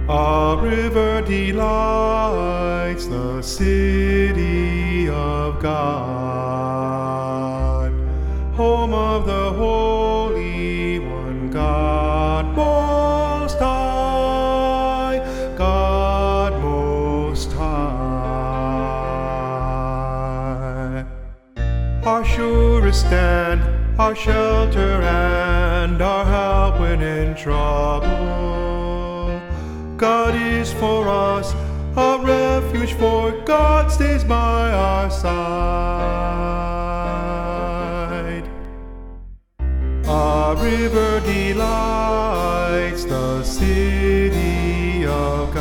A river delights the city of God, home of the Holy One, God Most High, God Most High. Our surest stand, our shelter and our help when in trouble. God is for us a refuge, for God stays by our side. A river delights the city of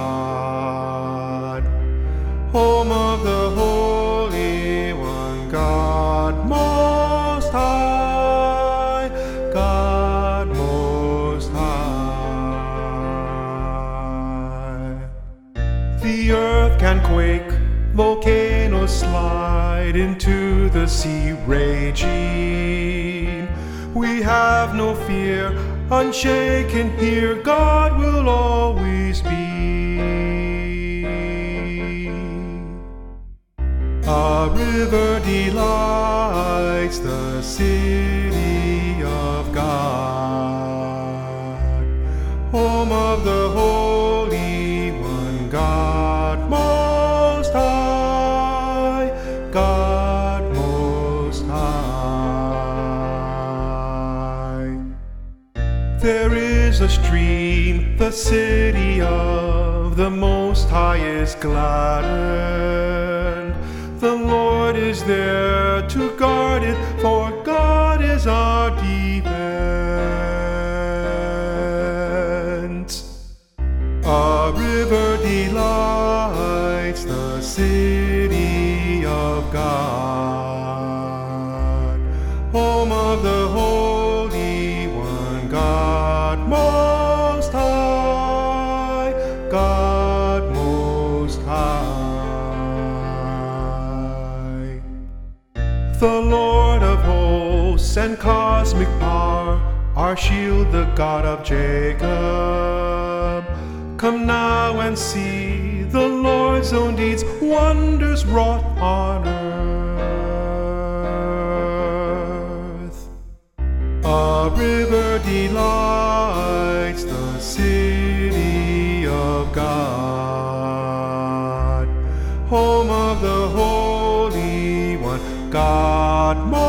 God, home of the Holy One, God Most High, God Most High. The earth can quake, volcanoes slide into the sea raging. We have no fear, unshaken here, God will always be. A river delights the city of God, home of the Holy One, God Most High, God Most High. There is a stream, the city of the Most High is gladdened. The Lord is there to guard it, for God is our defense. A river delights the city of God, home of the Holy One, God Most High, God Most High. The Lord of hosts and cosmic power, our shield, the God of Jacob. Come now and see the Lord's own deeds, wonders wrought on earth. A river delights the city of God, home of the Holy One, God Most